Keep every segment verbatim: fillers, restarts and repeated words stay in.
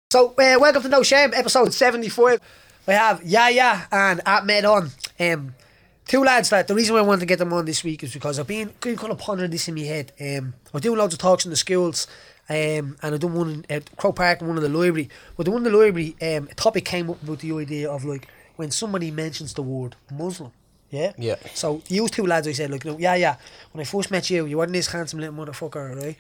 So, uh, welcome to No Shame, episode seventy-five. We have Yaya and Ahmed on. Um, two lads that the reason why I wanted to get them on this week is because I've been kind of pondering this in my head. Um, I was doing loads of talks in the schools, um, and I done one at Crow Park and one in the library. But the one in the library, um, a topic came up about the idea of like when somebody mentions the word Muslim. Yeah? Yeah. So, you two lads, I said, like, you know, yeah, yeah, when I first met you, you weren't this handsome little motherfucker, right?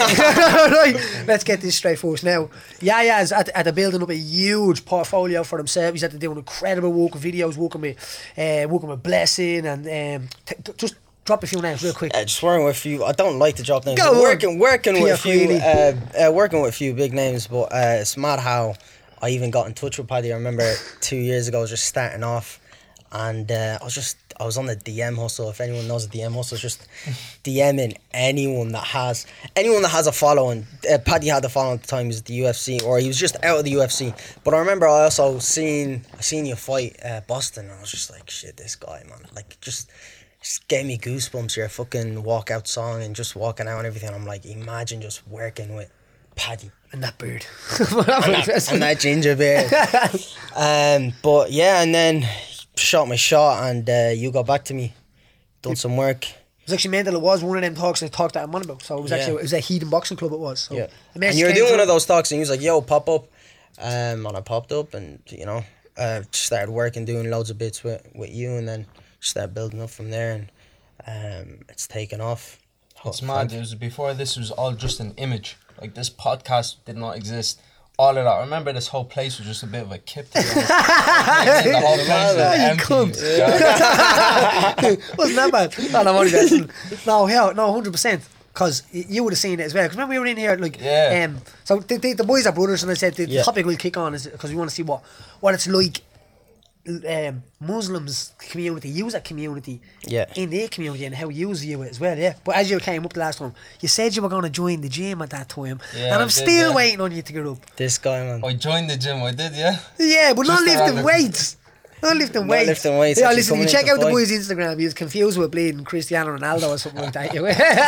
Right, let's get this straight first. Now, Yaya's at, at the building up a huge portfolio for himself. He's at the doing incredible work with videos, working with, uh, working with Blessing, and um, t- t- just drop a few names real quick. Uh, just working with a few. I don't like to drop names. Go on. Working, working Pierre with a few, Freely. uh, uh, working with a few big names, but uh, it's mad how I even got in touch with Paddy. I remember two years ago, I was just starting off, and uh, I was just. I was on the D M hustle. If anyone knows the D M hustle, it's just DMing anyone that has anyone that has a following. Uh, Paddy had the following at the time. He was at the U F C, or he was just out of the U F C. But I remember I also seen I seen you fight uh, Boston, and I was just like, shit, this guy, man, like just. Just gave me goosebumps. Your fucking walkout song and just walking out and everything. I'm like, imagine just working with Paddy. And that beard. and, that, and that ginger beard. um, but yeah, and then shot my shot, and uh, you got back to me, done some work. It was actually mental. It was one of them talks I talked that I'm on about. So it was Yeah. actually it was a Heathen Boxing Club. It was. So Yeah. the message And you were came doing through. one of those talks, and he was like, "Yo, pop up," um, and I popped up, and you know, uh, just started working, doing loads of bits with with you, and then started building up from there, and um, it's taken off. It's mad. It was before this was all just an image. Like this podcast did not exist. All of that. I remember this whole place was just a bit of a kip. To be honest. The whole place was Yeah, you empty. cunt. Yeah. Wasn't that bad? No, no, I'm only messing. No, hell, no, hundred percent. Because you would have seen it as well. Because remember we were in here, like, Yeah. um, so the, the, the boys are brothers, and I said the, the Yeah. topic we'll kick on is because we want to see what what it's like. Um, Muslims community, use that community Yeah. in their community and how you view it as well, yeah. But as you came up the last time, you said you were going to join the gym at that time, Yeah, and I I'm did, still yeah. waiting on you to get up. This guy, man. I joined the gym. I did, yeah. Yeah, but not Just to have lifting it. weights. Not lifting Not weights. lifting weights, Yeah, actually listen, you coming check into out the fight. boy's Instagram. He was confused with bleeding Cristiano Ronaldo or something like that.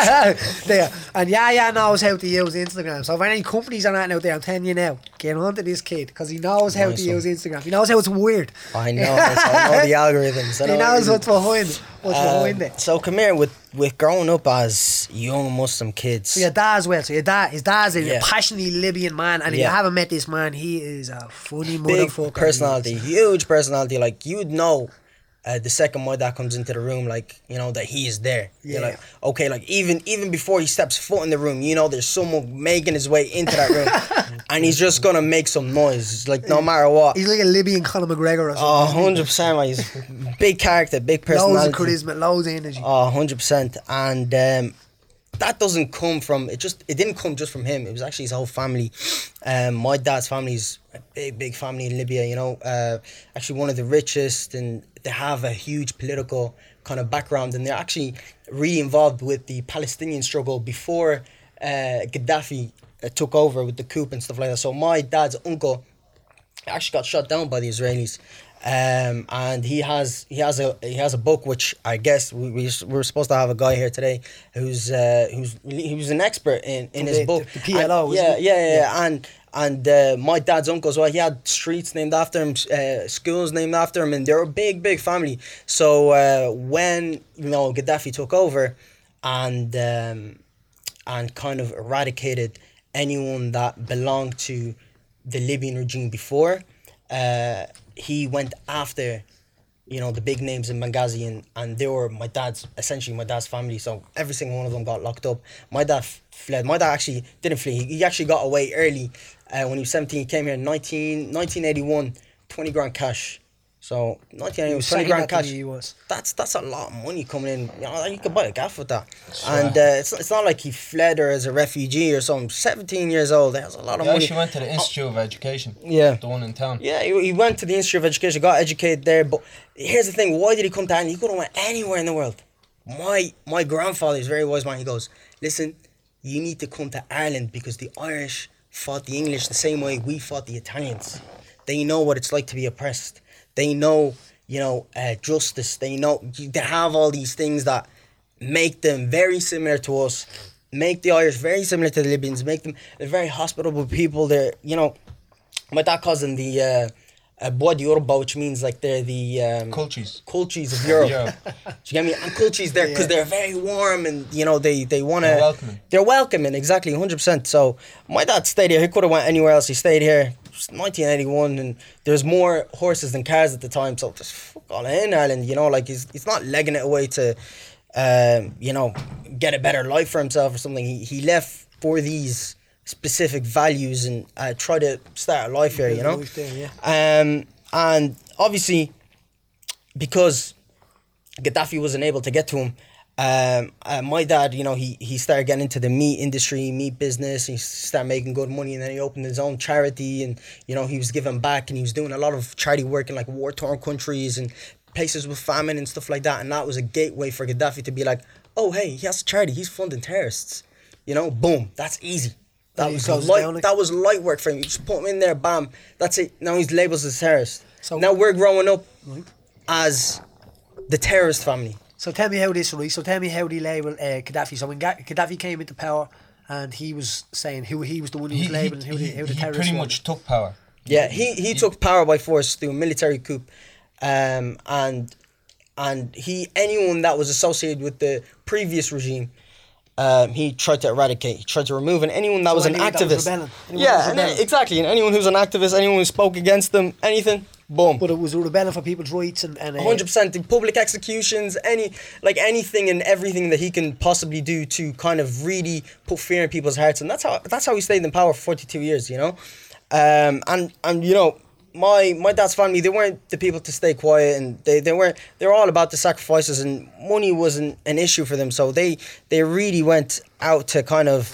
There. And Yaya knows how to use Instagram. So if any companies are not out there, I'm telling you now, get on to this kid because he knows how Nice to one. use Instagram. He knows how it's weird. I know. I know the algorithms. I He know knows everything. what's behind it. What's Um, behind it. So come here, with with growing up as young Muslim kids. So your dad as well. So your dad, his dad's a Yeah. passionately Libyan man, and if you Yeah. haven't met this man, he is a funny Big motherfucker. personality, huge personality. Like you'd know uh, the second my dad comes into the room, like you know that he is there. You're Yeah. like, okay, like even even before he steps foot in the room, you know there's someone making his way into that room, and he's just gonna make some noise, like no matter what. He's like a Libyan Conor McGregor or Oh, something. one hundred percent, man. He's a big character, big Loads of personality. charisma, loads of energy. Oh, one hundred percent. And um, that doesn't come from, it just, it didn't come just from him. It was actually his whole family. Um, my dad's family's a big, big family in Libya, you know, uh, actually one of the richest, and they have a huge political kind of background, and they're actually really involved with the Palestinian struggle before uh, Gaddafi uh, took over with the coup and stuff like that. So my dad's uncle actually got shot down by the Israelis. Um, and he has he has a he has a book which I guess we, we we're supposed to have a guy here today who's uh, who's he was an expert in, in his The- book. the- the P L O, And- isn't yeah, it? yeah, yeah, yeah, and and uh, my dad's uncle as well. He had streets named after him, uh, schools named after him, and they're a big, big family. So uh, when you know Gaddafi took over, and um, and kind of eradicated anyone that belonged to the Libyan regime before, uh, he went after, you know, the big names in Benghazi, and, and they were my dad's, essentially my dad's family. So every single one of them got locked up. My dad f- fled. My dad actually didn't flee. He, he actually got away early. Uh, when he was seventeen, he came here in nineteen, nineteen eighty-one, twenty grand cash. So nineteen eighty-one, was twenty saying grand that to cash. me, he was. That's that's a lot of money coming in. You know, you could buy a gaff with that. And uh, it's it's not like he fled or as a refugee or something. seventeen years old. That's a lot of He money. actually went to the Institute of Education. Yeah. The one in town. Yeah, he, he went to the Institute of Education, got educated there. But here's the thing: why did he come to Ireland? He could have went anywhere in the world. My my grandfather is a very wise man. He goes, listen, you need to come to Ireland because the Irish fought the English the same way we fought the Italians. They know what it's like to be oppressed. They know, you know, uh, justice. They know they have all these things that make them very similar to us. Make the Irish very similar to the Libyans. Make them they're very hospitable people. They're, you know. my dad calls them the uh, uh, Bois d'Europe, which means like they're the um, Cultures. cultures of Europe. Yeah. Do you get me? And cultures there because Yeah. they're very warm and you know they they want to. They're welcoming. They're welcoming, exactly, one hundred percent. So my dad stayed here. He could have went anywhere else. He stayed here. It's nineteen eighty-one, and there's more horses than cars at the time. So just fuck all in Ireland. You know, like he's he's not legging it away to, um, you know, get a better life for himself or something. He he left for these specific values and uh, try to start a life here. You know. Life there, yeah. Um, and obviously, because Gaddafi wasn't able to get to him, um, uh, my dad, you know, he, he started getting into the meat industry, meat business. He started making good money, and then he opened his own charity, and you know, he was giving back, and he was doing a lot of charity work in like war torn countries and places with famine and stuff like that. And that was a gateway for Gaddafi to be like, oh hey, he has a charity, he's funding terrorists. You know, boom, that's easy. That And he was closed light. down, like- That was light work for him. You just put him in there, bam. That's it. Now he's labeled as a terrorist. So- now we're growing up Right. as the terrorist family. So tell me how this, right? So tell me how they label uh, Gaddafi. So when Ga- Gaddafi came into power, and he was saying who he was the one who He, was he, labeling who the, he, who the he terrorists pretty were. much took power. Yeah, he, he took power by force through a military coup, um, and and he anyone that was associated with the previous regime, um, he tried to eradicate. He tried to remove, and anyone that So was an anyone that was activist. rebelling. Anyone that Yeah, was and then- rebelling. exactly. And anyone who's an activist, anyone who spoke against them, anything, boom. But it was a rebellion for people's rights and and uh, one hundred percent the public executions, any like anything and everything that he can possibly do to kind of really put fear in people's hearts, and that's how that's how he stayed in power for forty-two years, you know. Um, and and you know, my my dad's family, they weren't the people to stay quiet, and they, they weren't they were all about the sacrifices, and money wasn't an issue for them, so they they really went out to kind of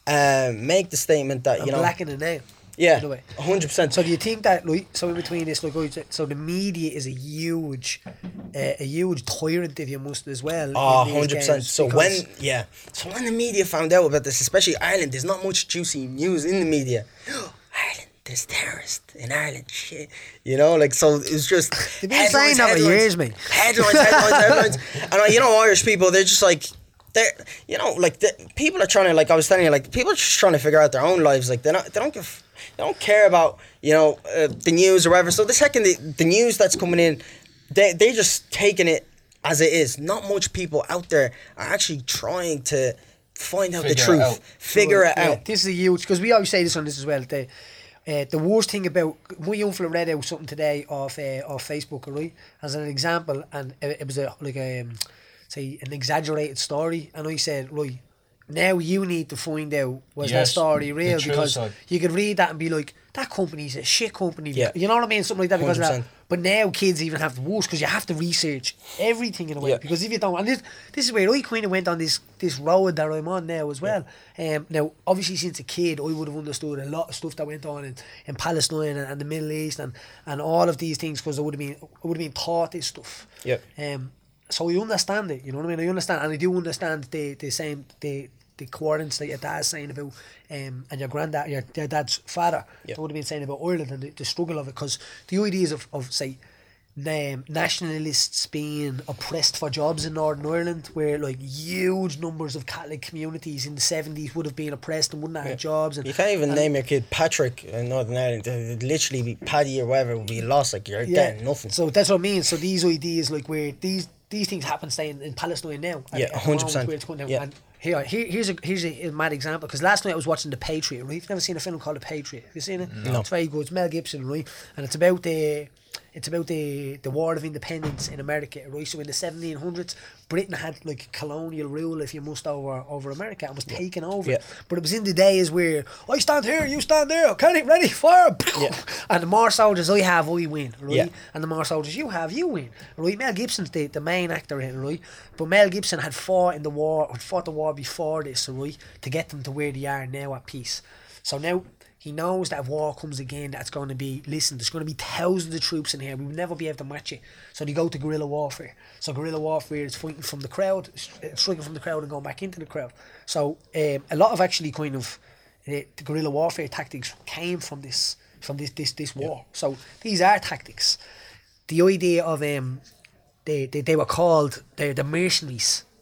um, make the statement that, and you know, blacking it now. yeah, in a way. one hundred percent. So do you think that, like, so in between this, like, right, so the media is a huge, uh, a huge tyrant, if you must, as well. Oh, in these one hundred percent. games, So because- when, yeah. So when the media found out about this, especially Ireland, there's not much juicy news in the media. Ireland, there's terrorists in Ireland, shit. You know, like, so it's just They've been saying that for years, mate. Headlines, headlines, headlines. And, like, you know, Irish people, they're just like, they're, you know, like, the, people are trying to, like I was telling you, like, people are just trying to figure out their own lives. Like, they're not, they don't give, they don't care about, you know, uh, the news or whatever. So the second the, the news that's coming in, they, they just taking it as it is. Not much people out there are actually trying to find out Figure the it truth, out. figure it Yeah, out. this is a huge, because we always say this on this as well. The, uh, the worst thing about, my young fella read out something today off uh, off Facebook, right, as an example, and it, it was a like a um, say an exaggerated story, and I said, right, now you need to find out was that Yes, story the real, true because side. you could read that and be like, that company's a shit company. Yeah. You know what I mean? Something like that, because of that. one hundred percent. But now kids even have the worst, because you have to research everything in a way. Yeah. Because if you don't, and this, this is where I kind of went on this this road that I'm on now as well. Um, now, obviously, since a kid, I would have understood a lot of stuff that went on in, in Palestine and, and the Middle East and, and all of these things, because I would have been I would have been taught this stuff. Yeah. Um. So I understand it. You know what I mean? I understand, and I do understand the the same the. the coordinates that your dad's saying about, um, and your granddad, your, your dad's father, Yeah. that would have been saying about Ireland and the, the struggle of it, because the ideas of, of say, um, nationalists being oppressed for jobs in Northern Ireland, where like huge numbers of Catholic communities in the seventies would have been oppressed and wouldn't have had jobs. And, You can't even and- name your kid Patrick in Northern Ireland. It'd literally be Paddy or whatever would be lost. Like, you're getting nothing. So that's what I mean. So these ideas, like where these these things happen, say in, in Palestine now. at- Yeah, at the one hundred percent. moment where it's going down. Yeah. And here, here, here's a here's a, a mad example, because last night I was watching The Patriot. Right, you've never seen a film called The Patriot? Have you seen it? No. It's very good. It's Mel Gibson, right? And it's about the it's about the the War of Independence in America, right? So in the seventeen hundreds, Britain had like colonial rule, if you must, over over America, and was taken over. Yeah. But it was in the days where I stand here, you stand there, okay, ready, fire, Yeah. and the more soldiers I have, I win, right? Yeah. And the more soldiers you have, you win, right? Mel Gibson's the, the main actor in it, right? But Mel Gibson had fought in the war, had fought the war before this, right, to get them to where they are now at peace. So now he knows that if war comes again, that's going to be, listen, there's going to be thousands of troops in here. We will never be able to match it. So they go to guerrilla warfare. So guerrilla warfare is fighting from the crowd, striking from the crowd and going back into the crowd. So um, a lot of actually kind of uh, the guerrilla warfare tactics came from this from this this this war. So these are tactics. The idea of um, they they, they were called they're the mercenaries.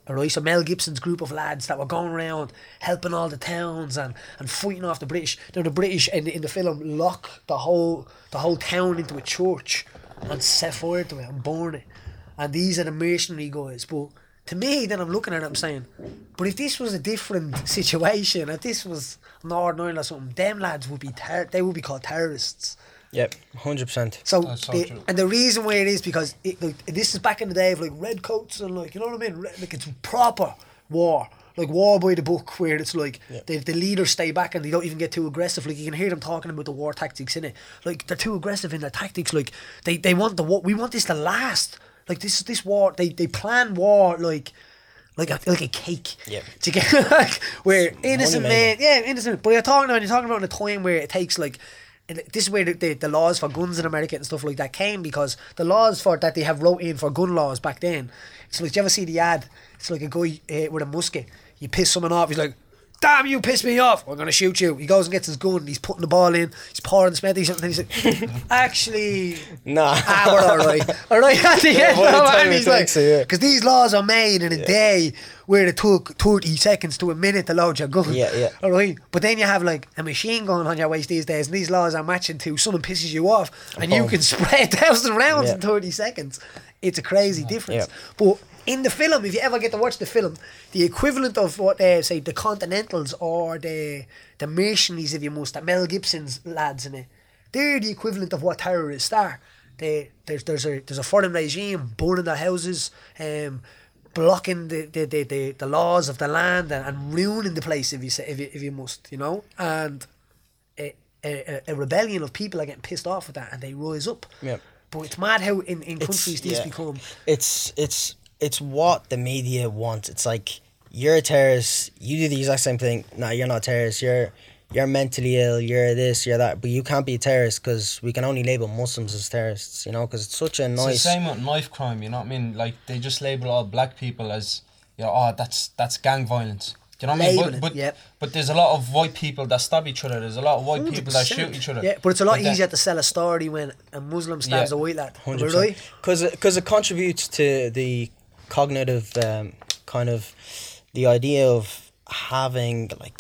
Alright, so Mel Gibson's group of lads that were going around helping all the towns and, and fighting off the British. Now the British in, in the film lock the whole the whole town into a church and set fire to it and burn it. And these are the mercenary guys. But to me, then I'm looking at it, I'm saying, but if this was a different situation, if this was Northern Ireland or something, them lads would be ter- they would be called terrorists. Yep, one hundred percent. So, That's so the, true. and the reason why it is because it, like, this is back in the day of like red coats and like, you know what I mean? Red, like it's proper war, like war by the book, where it's like Yeah. the, the leaders stay back and they don't even get too aggressive. Like you can hear them talking about the war tactics in it. Like they're too aggressive in their tactics. Like they, they want the war. We want this to last. Like this this war. They they plan war like. Like a, like a cake, Yeah. to get like where innocent Money man, making. yeah, innocent. But you're talking about you're talking about in a time where it takes like, and this is where the, the, the laws for guns in America and stuff like that came, because the laws for that they have wrote in for gun laws back then. It's like, do you ever see the ad? It's like a guy uh, with a musket. You piss someone off. He's like, "Damn, you pissed me off. I'm gonna shoot you." He goes and gets his gun. And he's putting the ball in. He's pouring the smelly something. And he's like, "Actually, Nah. ah, we're all right, all right." At the end, by the no, time and it he's like, takes it, yeah. because these laws are made in a day where it took thirty seconds to a minute to load your gun. Yeah, yeah. All right, but then you have like a machine gun on your waist these days, and these laws are matching to someone pisses you off, and you Boom. can spray a thousand rounds Yeah. in thirty seconds. It's a crazy difference. Yeah. But in the film, if you ever get to watch the film, the equivalent of what they say the Continentals or the the mercenaries, if you must, that Mel Gibson's lads in it, they're the equivalent of what terrorists are. They there's there's a there's a foreign regime burning their houses, um, blocking the, the, the, the, the laws of the land and, and ruining the place if you say if you, if you must, you know, and a, a, a rebellion of people are getting pissed off with that and they rise up. Yeah. But it's mad how in, in It's- countries these yeah. become. It's it's it's what the media wants. It's like, you're a terrorist. You do the exact same thing. No, you're not a terrorist. You're you're mentally ill. You're this. You're that. But you can't be a terrorist because we can only label Muslims as terrorists. You know, because it's such a It's the nice. same with knife crime, you know what I mean? Like, they just label all black people as, you know, oh, that's that's gang violence. Do you know what I mean? Label But, it, but, yep. but there's a lot of white people that stab each other. There's a lot of white people that shoot each other. Yeah, but it's a lot But then- easier to sell a story when a Muslim stabs Yeah. a white lad. Am I Hundred right? percent. Because because it contributes to the cognitive um, kind of the idea of having like.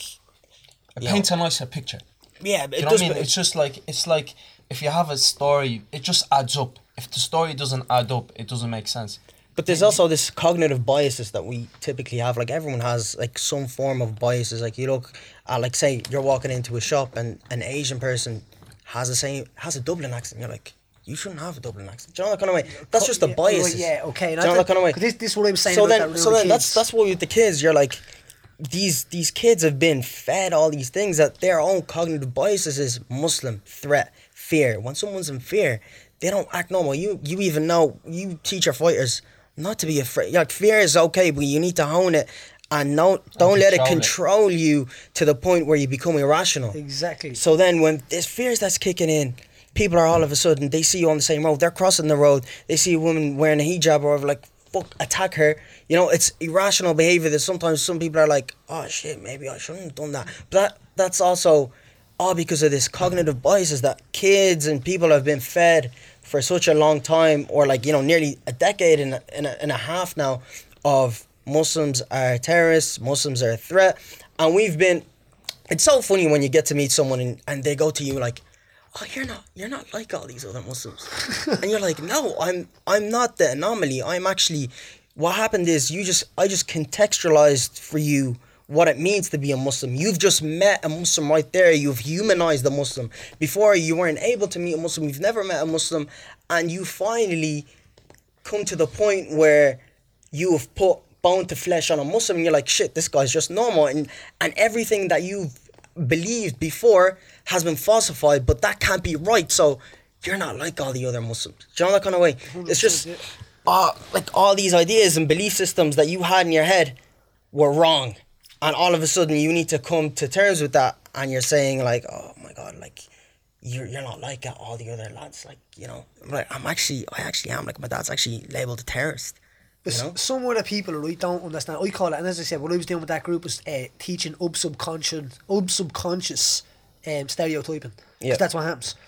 It you paints a nicer picture. Yeah, Do it you know does. what I mean? It's just like, it's like if you have a story, it just adds up. If the story doesn't add up, it doesn't make sense. But there's also this cognitive biases that we typically have. Like, everyone has like some form of biases. Like, you look at, like, say you're walking into a shop and an Asian person has the same has a Dublin accent. You're like, you shouldn't have a Dublin accent. Do you know that kind of way? That's just the Yeah, bias. right, yeah, okay. Do you know that kind of way? This, this is what I was saying So about then, that so with then the that's kids. that's what with the kids. You're like, these these kids have been fed all these things that their own cognitive biases is Muslim, threat, fear. When someone's in fear, they don't act normal. You you even know, you teach your fighters not to be afraid. Like, fear is okay, but you need to hone it and no, don't let it control it. control you to the point where you become irrational. Exactly. So then when there's fears that's kicking in, people are all of a sudden, they see you on the same road, they're crossing the road, they see a woman wearing a hijab or like, fuck, attack her. You know, it's irrational behavior that sometimes some people are like, oh shit, maybe I shouldn't have done that. But that, that's also all because of this cognitive biases that kids and people have been fed for such a long time, or like, you know, nearly a decade and a, and a, and a half now of Muslims are terrorists, Muslims are a threat. And we've been, it's so funny when you get to meet someone and, and they go to you like, oh, you're not you're not like all these other Muslims. And you're like, no, I'm I'm not the anomaly. I'm actually, what happened is you just I just contextualized for you what it means to be a Muslim. You've just met a Muslim right there. You've humanized a Muslim. Before, you weren't able to meet a Muslim. You've never met a Muslim. And you finally come to the point where you have put bone to flesh on a Muslim and you're like, shit, this guy's just normal. And, and everything that you've believed before has been falsified, but that can't be right. So you're not like all the other Muslims. Do you know that kind of way? It's just, uh, like, all these ideas and belief systems that you had in your head were wrong. And all of a sudden you need to come to terms with that, and you're saying like, oh my God, like, you're you're not like all the other lads. Like, you know, I'm like, I'm actually, I actually am, like, my dad's actually labelled a terrorist. You know? Some other people right don't understand. I call it, and as I said, what I was doing with that group was uh, teaching up subconscious, up subconscious um, stereotyping. 'Cause Yep. that's what happens. Yep.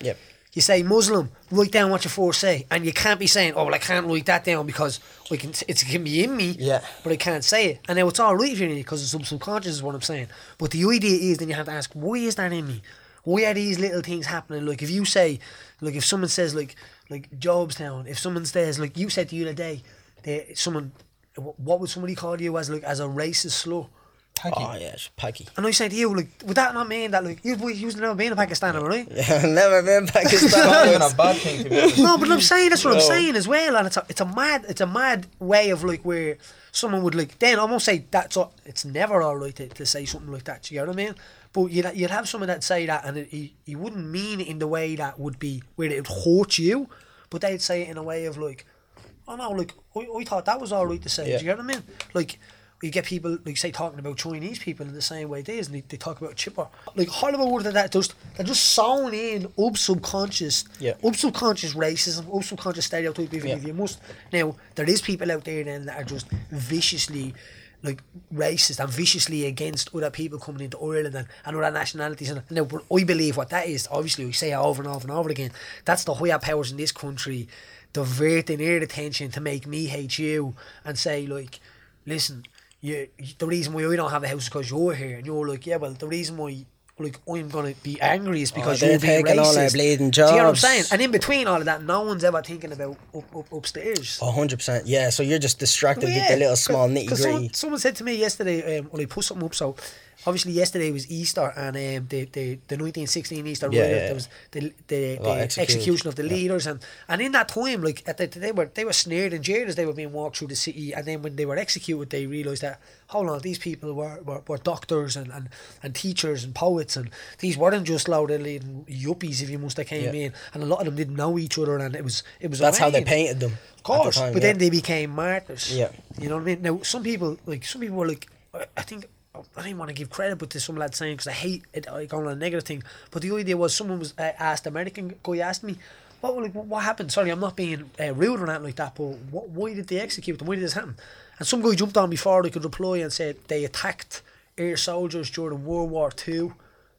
you say Muslim, write down what you first say, and you can't be saying, oh well, I can't write that down because we can it can be in me, Yeah. but I can't say it. And now it's all right if you're in it because it's sub- subconscious is what I'm saying. But the idea is then you have to ask, why is that in me? Why are these little things happening? Like if you say, like if someone says like like Jobstown, if someone says like you said the other day, they, someone, what would somebody call you as like as a racist slur? Thank you. Oh yeah, it's Paki. And I say to you, like, would that not mean that, like, you've, you've never been in Pakistan, am I right? Yeah, never been It's not Pakistan. even a bad thing to be honest. No, but I'm saying that's what I'm No. saying as well, and it's a it's a mad it's a mad way of like where someone would like then I won't say that's all, it's never all right to, to say something like that. Do you get what I mean? But you'd you'd have someone that say that and it, he he wouldn't mean it in the way that would be where it would hurt you, but they'd say it in a way of like, oh no, like I, I thought that was all right to say. Yeah. Do you get what I mean? Like. You get people, like, say, talking about Chinese people in the same way they is, and they, they talk about chipper. Like, horrible word of that, just, they're just sewn in up subconscious, Yeah. up subconscious racism, up subconscious stereotype, if, Yeah. if you must. Now, there is people out there then that are just viciously, like, racist and viciously against other people coming into Ireland and, and other nationalities. And now, but I believe what that is, obviously, we say it over and over and over again, that's the higher powers in this country diverting their attention to make me hate you and say, like, listen, you, the reason why I don't have a house is because you're here, and you're like, yeah, well, the reason why, like, I'm gonna be angry is because Oh, you're they're being taking all racist. our bleeding Do you know what I'm jobs. saying? And in between all of that, no one's ever thinking about up, up, upstairs. A hundred percent. Yeah. So you're just distracted Well, with the little small nitty Because someone, gritty. someone said to me yesterday, um, well, I put something up, so obviously yesterday was Easter, and um, the, the, the nineteen sixteen Easter Yeah, riot, yeah, there yeah. was the, the, Well, the executed. execution of the Yeah. leaders, and, and in that time, like, at the, they were they were snared and jeered as they were being walked through the city, and then when they were executed, they realised that, hold on, these people were, were, were doctors and, and, and teachers and poets, and these weren't just loudly yuppies, if you must, that came Yeah. in, and a lot of them didn't know each other, and it was it was That's how they annoying. painted them. Of course, at the time, but yeah. then they became martyrs. Yeah. You know what I mean? Now, some people, like, some people were like, I- I think, I don't want to give credit, but to some lad saying, because I hate it, like, on a negative thing, but the idea was someone was uh, asked, American guy asked me, what, like, what happened? Sorry, I'm not being uh, rude or anything like that, but what, why did they execute them? Why did this happen? And some guy jumped on before they could reply and said they attacked air soldiers during World War Two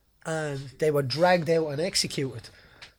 and they were dragged out and executed.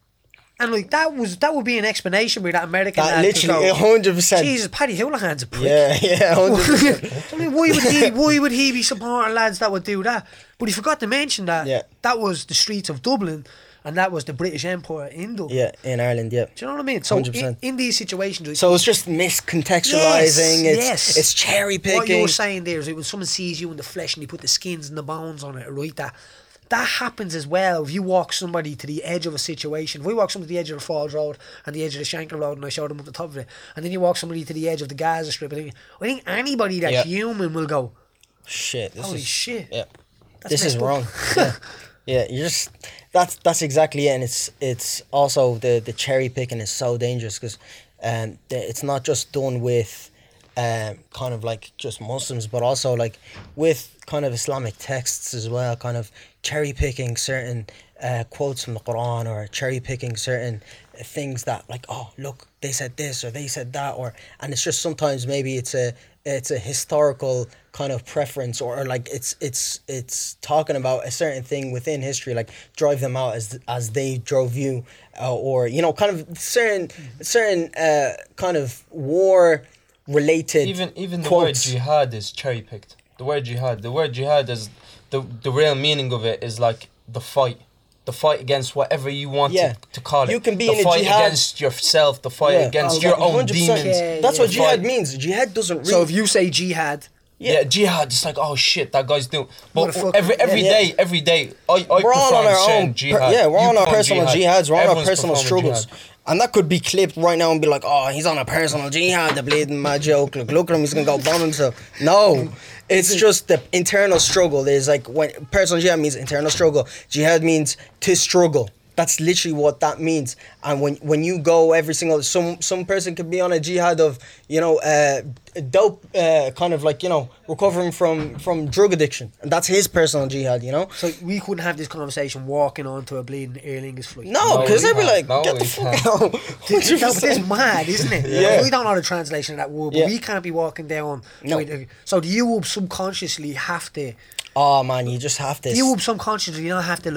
And like that was that would be an explanation where that American That lad could literally go, a hundred percent. Jesus, Paddy Houlihan's a prick. Yeah, yeah, a hundred percent. I mean, why would he? Why would he be supporting lads that would do that? But he forgot to mention that Yeah. that was the streets of Dublin, and that was the British Empire in Dublin. Yeah, in Ireland. Yeah. Do you know what I mean? So in, one hundred percent. in these situations, like, So it's just miscontextualizing. Yes, it's yes. it's cherry what you picking. were saying there is that when someone sees you in the flesh and they put the skins and the bones on it, right? That that happens as well. If you walk somebody to the edge of a situation, if we walk somebody to the edge of the Falls Road and the edge of the Shankill Road, and I show them up the top of it, and then you walk somebody to the edge of the Gaza Strip, I think, I think anybody that's Yeah. human will go, Shit. This holy is shit. yeah. That's This is messed up. wrong. Yeah. Yeah, you just that's that's exactly it, and it's it's also the the cherry picking is so dangerous because um the, it's not just done with um kind of like just Muslims, but also like with kind of Islamic texts as well, kind of cherry picking certain uh, quotes from the Quran or cherry picking certain things that like, oh look, they said this or they said that, or and it's just sometimes maybe it's a it's a historical kind of preference, or, or like it's it's it's talking about a certain thing within history, like drive them out as as they drove you, uh, or you know, kind of certain certain uh, kind of war related Even even the quotes. word jihad is cherry picked. The word jihad, the word jihad is the the real meaning of it is like the fight, the fight against whatever you want Yeah. to, to call it. You can be the in a fight jihad- against yourself, the fight Yeah. against Oh, your yeah, own one hundred percent. demons. Yeah, That's yeah. what jihad Fight. means. Jihad doesn't really. So if you say jihad, Yeah, jihad. It's like, oh shit, that guy's doing. But Motherfucker. every every Yeah, day, yeah. every day, I I we're all on perform our certain own, jihad. per- yeah, we're You on our perform personal jihad. jihads, we're on our Everyone's personal performing struggles. jihad. And that could be clipped right now and be like, oh, he's on a personal jihad, the bleeding mad joke. Look, look at him, he's gonna go bomb himself. No, it's just the internal struggle. There's like, when personal jihad means internal struggle, jihad means to struggle. That's literally what that means. And when when you go every single, some some person could be on a jihad of, you know, uh, dope, uh, kind of like, you know, recovering from, from drug addiction. And that's his personal jihad, you know? so we couldn't have this conversation walking onto a bleeding Aer Lingus flight. No, No, because we they'd be can't. like, No, get the we fuck can't. out. This, no, but this is mad, isn't it? Yeah. We don't know the translation of that word, but Yeah. we can't be walking down. No. Right, so do you subconsciously have to? Oh man, you just have to. Do you subconsciously not have to like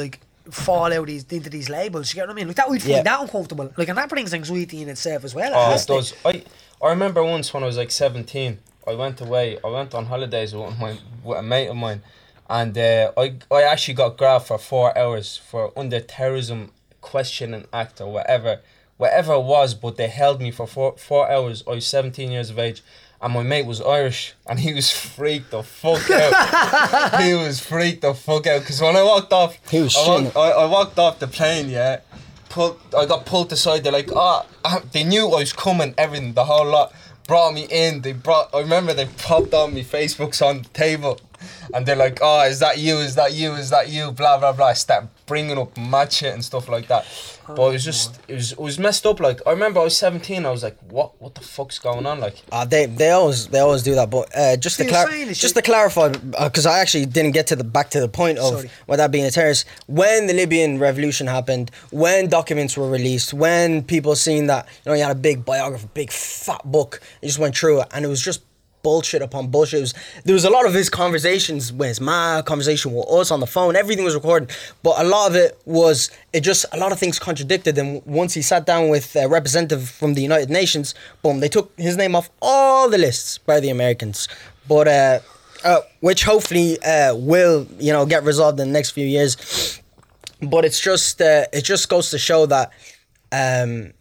fall out of these, into these labels. You get what I mean? Like that, we'd find Yeah. that uncomfortable. Like, and that brings anxiety in itself as well. Oh, has it to. does. I I remember once when I was like seventeen, I went away. I went on holidays with my with a mate of mine, and uh, I I actually got grabbed for four hours for under terrorism questioning act or whatever, whatever it was. But they held me for four four hours. I was seventeen years of age. And my mate was Irish, and he was freaked the fuck out. He was freaked the fuck out, because when I walked off, He was I, walked, shitting. I, I walked off the plane, yeah. Pulled, I got pulled aside. They're like, ah, oh, they knew I was coming. Everything, the whole lot, brought me in. They brought. I remember they popped on me. Facebook's on the table, and they're like, oh, is that you? Is that you? Is that you? Blah blah blah. I start bringing up mad shit and stuff like that. But it was just, it was, it was messed up. Like I remember, I was seventeen. I was like, what, what the fuck's going on? Like, Uh, they they always they always do that, but uh, just to You're clar- saying it's just just- to clarify, because I actually didn't get to the back to the point of Sorry. what that being a terrorist. When the Libyan revolution happened, when documents were released, when people seen that, you know, you had a big biography, big fat book, you just went through it, and it was just bullshit upon bullshit. It was, there was a lot of his conversations with his ma, conversation with us on the phone, everything was recorded, but a lot of it was, it just, a lot of things contradicted, and once he sat down with a representative from the United Nations, boom, they took his name off all the lists by the Americans. But, uh, uh, which hopefully uh, will, you know, get resolved in the next few years. But it's just, uh, it just goes to show that, um,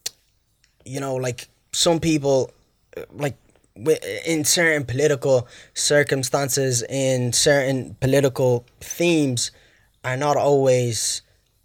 you know, like, some people, uh, like, wi- in certain political circumstances, in certain political themes, are not always,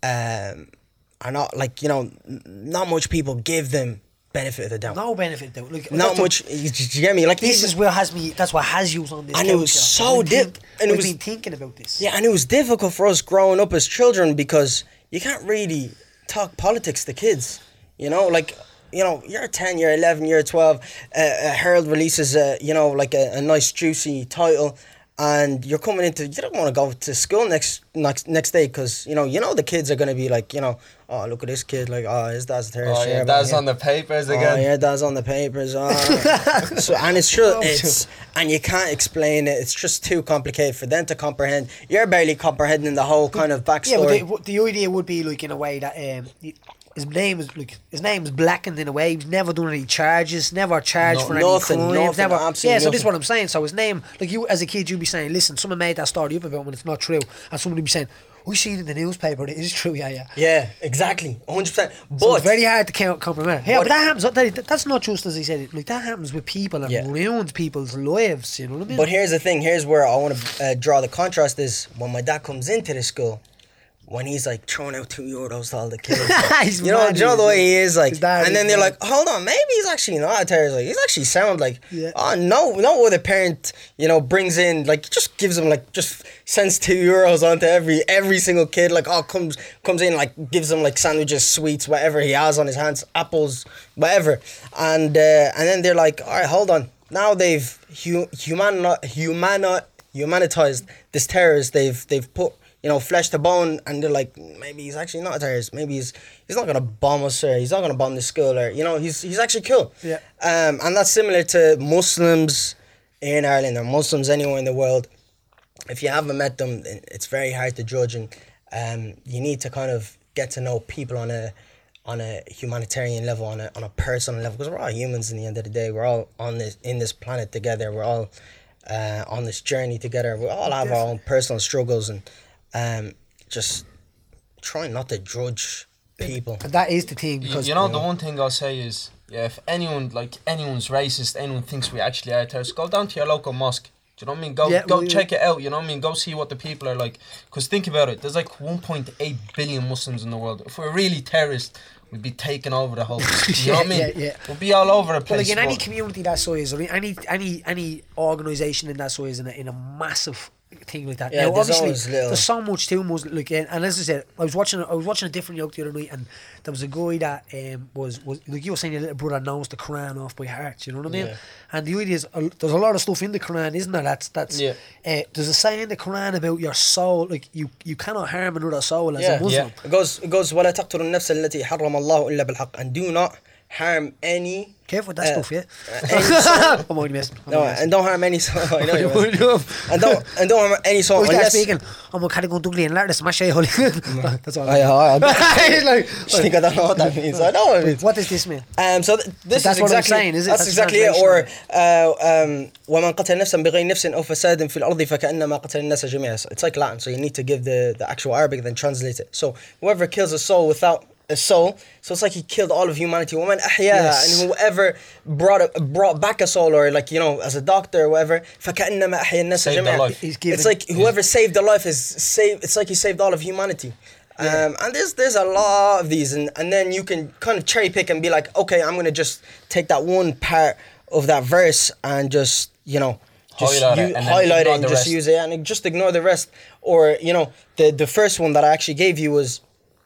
um, are not, like, you know, n- not much people give them benefit of the doubt. No benefit though. Like, Not that's the- much, you, you get me? Like, This even- is where has me. That's what has you on this. And it couch, was yeah. so I've been dip- think- and it I've was- been thinking about this. Yeah, and it was difficult for us growing up as children because you can't really talk politics to kids. You know, like, you know, you're ten, you're eleven, you're twelve. Uh, uh, Herald releases, a, you know, like a, a nice juicy title, and you're coming into, you don't want to go to school next next next day because, you know, you know the kids are going to be like, you know, oh, look at this kid, like, oh, his dad's a terrorist. oh yeah, yeah, that's yeah. on the papers Oh, again. yeah, that's on the papers. Oh. So, and it's true. It's and you can't explain it. It's just too complicated for them to comprehend. You're barely comprehending the whole kind of backstory. Yeah, but the, what the idea would be like in a way that um, y- his name is like his name is blackened in a way. He's never done any charges, never charged No- for nothing, any crimes. nothing, Never. absolutely Yeah, so this nothing. is what I'm saying. So his name, like you as a kid, you'd be saying, "Listen, someone made that story up about him when it's not true," and someone would be saying, "We seen it in the newspaper. It is true." Yeah, yeah. Yeah, exactly, one hundred percent. So But it's very hard to count comprehend. Yeah, but- but that happens. That, that's not just as he said it. Like that happens with people and Yeah. ruins people's lives. You know what I mean? but here's the thing. Here's where I want to uh, draw the contrast is when my dad comes into the school. When he's like throwing out two euros to all the kids, He's you know, mad, do you know the he's- way he is, like, his dad and then is they're mad. like, hold on, maybe he's actually not a terrorist. Like, he's actually sound like, Yeah. oh no, no other parent, you know, brings in like just gives them like just sends two euros onto every every single kid. Like, oh, comes comes in like gives them like sandwiches, sweets, whatever he has on his hands, apples, whatever, and uh, and then they're like, all right, hold on, now they've hu- human human humanitized this terrorist. They've they've put, you know, flesh to bone, and they're like, maybe he's actually not a terrorist. Maybe he's he's not gonna bomb us, or he's not gonna bomb the school, or, you know, he's he's actually cool. Yeah. Um, and that's similar to Muslims in Ireland or Muslims anywhere in the world. If you haven't met them, it's very hard to judge, and um, you need to kind of get to know people on a on a humanitarian level, on a on a personal level, because we're all humans. In the end of the day, we're all on this in this planet together. We're all uh, on this journey together. We all have our own personal struggles, and um, just trying not to judge people. and that is the thing You, because you know, the one thing I'll say is, yeah, if anyone, like, anyone's racist, anyone thinks we actually are terrorists, go down to your local mosque. Do you know what I mean? Go Yeah, go we- check it out, you know what I mean? Go see what the people are like. Because think about it, there's like one point eight billion Muslims in the world. If we're really terrorists, we'd be taking over the whole, you know what I mean? Yeah, yeah. We'd be all over the But place. like in any but- community that size, or any any any organisation in that size, in a, in a massive thing like that. Yeah, now, there's obviously, always little- there's so much too much. Like, and and as I said, I was watching I was watching a different yoke the other night, and there was a guy that um was was like you were saying, your little brother knows the Quran off by heart. You know what I mean? Yeah. And the idea is, uh, there's a lot of stuff in the Quran, isn't there? That's that's. Yeah. Uh, there's a saying in the Quran about your soul, like you you cannot harm another soul as Yeah, a Muslim. It goes, it goes, وَلَا تَقْتُلُوا النَّفْسَ الَّتِي حَرَّمَ اللَّهُ إِلَّا بِالْحَقِّ, and do not harm any. Careful with that uh, stuff, yeah. uh, any soul. I'm only messing. I'm No, only messing. and don't harm any soul. I know you Who's must. And don't and don't harm any soul that unless. speaking? I'm a kind of going to Glen Lardis, smash it, holy. That's all. Oh, yeah, I, I, He's like, I think I don't know what that means. I know what it means. what does this mean? Um, so th- this that's is what I'm exactly saying, is it? that's That's exactly it. Or translation. uh, um, ومن قتل نفسا بغير نفس أو فساد في الأرض فكأنما قتل الناس جميعا. It's like Latin, so you need to give the, the actual Arabic then translate it. So whoever kills a soul without a soul, so it's like he killed all of humanity. ومن أحياها, Yes. and whoever brought a, brought back a soul, or like, you know, as a doctor or whatever, فكأنما أحيا الناس Saved the جميعا. life. He's given- It's like whoever saved a life is saved. It's like he saved all of humanity. Um, and there's there's a lot of these, and, and then you can kind of cherry pick and be like, okay, I'm gonna just take that one part of that verse and just, you know, just Highlight it u- and then highlight it ignore and the just rest. use it and just ignore the rest. Or, you know, the the first one that I actually gave you was,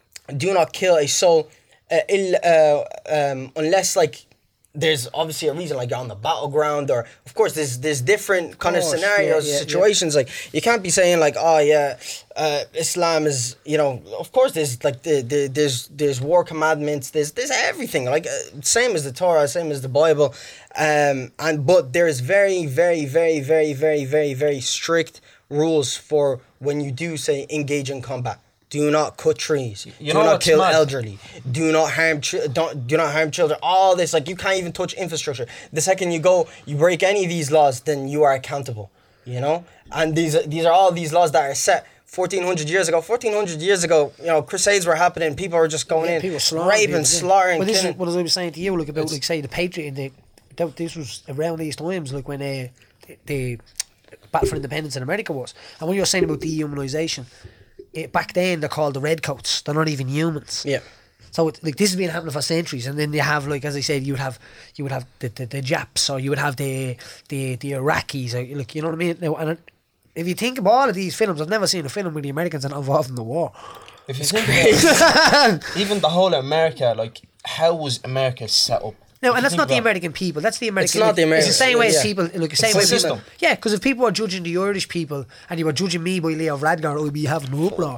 do not kill a soul uh, ill, uh, um, unless like there's obviously a reason, like you're on the battleground, or of course there's there's different kind of course, scenarios, yeah, yeah, situations. Like you can't be saying like, oh yeah, uh, Islam is, you know, of course there's like the, the there's there's war commandments, there's there's everything, like uh, same as the Torah, same as the Bible, um, and but there's very very very very very very very strict rules for when you do say engage in combat. Do not cut trees. You do know not what's kill mad? elderly. Do not harm. Ch- don't do not harm children. All this, like you can't even touch infrastructure. The second you go, you break any of these laws, then you are accountable. You know, and these are- these are all these laws that are set fourteen hundred years ago. fourteen hundred years ago, you know, crusades were happening. People were just going Yeah, in, people slaughtering raping, people, yeah. slaughtering, Well, this is killing. what I was saying to you, like about like say the Patriot and the that, this was around these times, like when uh, the, the battle for independence in America was, and when you were saying about dehumanization, it, back then they're called the redcoats. They're not even humans. Yeah. So it, like this has been happening for centuries, and then you have like as I said, you would have you would have the, the, the Japs, or you would have the the the Iraqis, or like you know what I mean. Now, and it, if you think of all of these films, I've never seen a film where the Americans are not involved in the war. If you think about it, even the whole of America, like how was America set up? No, If and you that's think not the about it. American people. That's the American. not like, the It's the same way as yeah. people. Like the same the way system. People, yeah, because if people are judging the Irish people and you were judging me by Leo Radgar, I'd be having an uproar.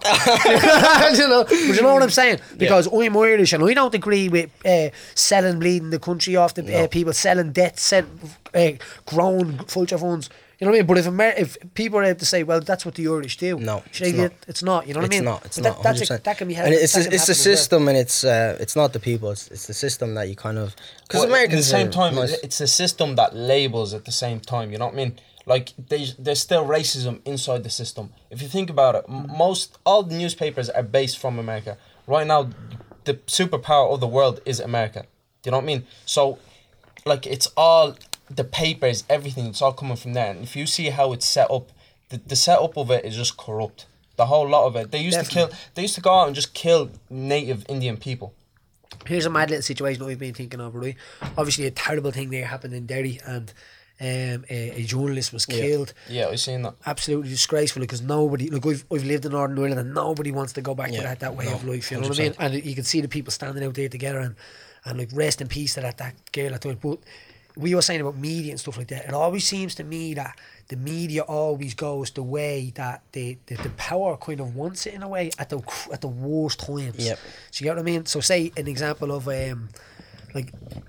you know, but you know what I'm saying? Because I'm Irish and I don't agree with uh, selling, bleeding the country off the uh, people, selling debt, sell, uh, growing vulture funds. You know what I mean? But if Amer- if people are able to say, well, that's what the Irish do. No, should it's I get? not. It's not. You know what It's I mean? not. It's But not. That, that's a, one hundred percent. that can be. And it's that it's, can it's the happen as well. system, and it's uh, it's not the people. It's it's the system that you kind of because Well, Americans at the same are time, nice. it's a system that labels at the same time. You know what I mean? Like there's there's still racism inside the system. If you think about it, m- most all the newspapers are based from America. Right now, the superpower of the world is America. Do you know what I mean? So, like it's all the papers, everything. It's all coming from there. And if you see how it's set up, the the setup of it is just corrupt. The whole lot of it. They used Definitely. to kill. They used to go out and just kill native Indian people. Here's a mad little situation I've been thinking of, right? Obviously, a terrible thing there happened in Derry, and um, a, a journalist was killed. Yeah, I've seen that. Absolutely disgraceful because nobody, like I've, I've lived in Northern Ireland and nobody wants to go back to Yeah, that, that way no, of life, you know what I mean? And you can see the people standing out there together and, and like rest in peace to that, that girl at the time. But we were saying about media and stuff like that, it always seems to me that the media always goes the way that the, the, the power kind of wants it in a way at the at the worst times. Yep. So you get what I mean? So say an example of um like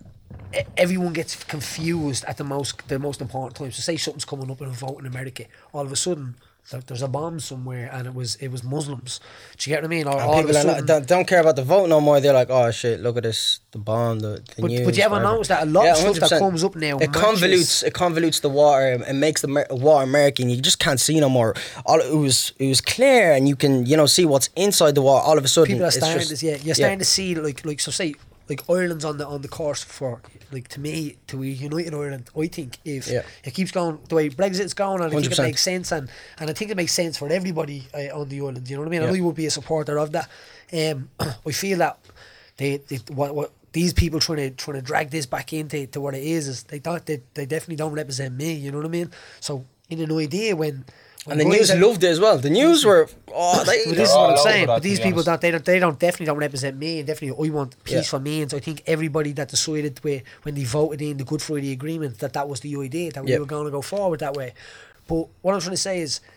e- everyone gets confused at the most the most important times. So say something's coming up in a vote in America, all of a sudden there, there's a bomb somewhere and it was it was Muslims. Do you get what I mean? Or And all of a people are sudden, not, don't, don't care about the vote no more. They're like, oh shit, look at this, the bomb, the, the But- news. but you ever whatever. notice that a lot of stuff that one hundred percent. comes up now It matches- convolutes, it convolutes the water and makes the Amer- water American. You just can't see no more. All it was, it was clear, and you can, you know, see what's inside the water. All of a sudden, people are it's starting just, to yeah, you're starting to see like like so say like Ireland's on the on the course for like to me to a united Ireland. I think if Yeah. it keeps going the way Brexit's going, and I think one hundred it percent. makes sense, and and I think it makes sense for everybody uh, on the island. You know what I mean? I Yeah. know you would be a supporter of that. Um, I feel that they, they what what these people trying to trying to drag this back into to what it is is they don't they, they definitely don't represent me. You know what I mean? So in an idea when. when And the guys news are- loved it as well. The news were, oh, they, but this is all what I'm over saying. that, But to these be people honest. don't they don't they don't definitely don't represent me, and definitely I want peace Yeah. for me. And so I think everybody that decided where when they voted in the Good Friday Agreement that that was the idea that we Yeah. were going to go forward that way. But what I'm trying to say is,